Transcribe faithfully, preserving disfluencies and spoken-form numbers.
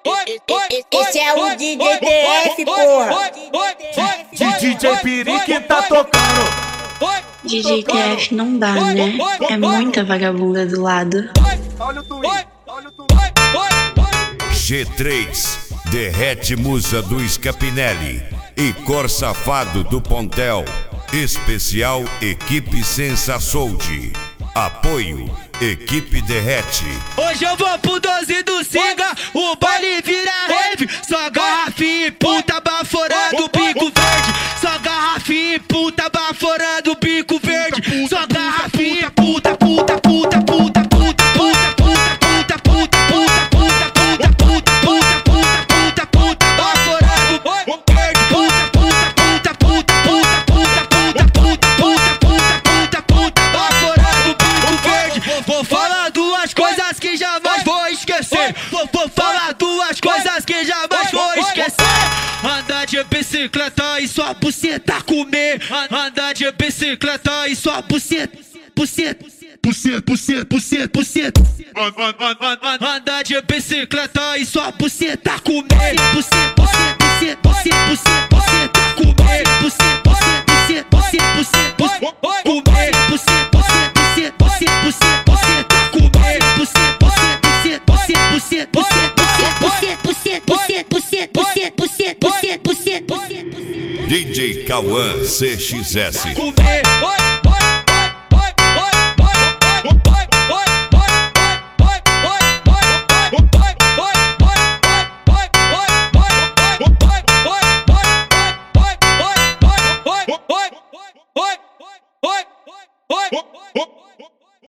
Esse é o D J T F, porra. D J Piri que tá tocando. D J T F não dá, né? É muita vagabunda do lado. Olha o tweet, olha o tweet. G três, Derrete Musa do Scapinelli e Cor Safado do Pontel. Especial Equipe Sensasold. Apoio Equipe Derrete. Hoje eu vou pro doze do Singa, o baile vira rave. Só garrafinha e puta baforando o bico verde. Só garrafinha e puta baforando o bico verde. Só garrafinha e puta, puta, puta, puta, puta, puta, puta, puta, puta, puta, puta, puta, puta, puta, puta, puta, puta, baforando o verde. Puta, puta, puta, puta, puta, puta, puta, puta, puta, puta, puta, baforando o bico verde. Vou falar duas coisas que jamais vou esquecer. Vou, vou falar duas coisas que jamais vou esquecer. Andar de bicicleta e sua buceta comer. Andar de bicicleta e sua buceta, buceta, buceta, buceta, buceta, buceta. Andar de bicicleta e sua buceta comer. Buceta, buceta, buceta, buceta, buceta, buceta comer. Buceta, buceta, buceta, buceta, buceta, buceta comer. Buceta, buceta, buceta, buceta, buceta, buceta comer. Buceta, buceta, buceta, buceta, buceta, buceta, buceta, buceta, buceta, buceta, buceta, buceta, buceta, buceta, buceta. D J Cauã C X S. Comer.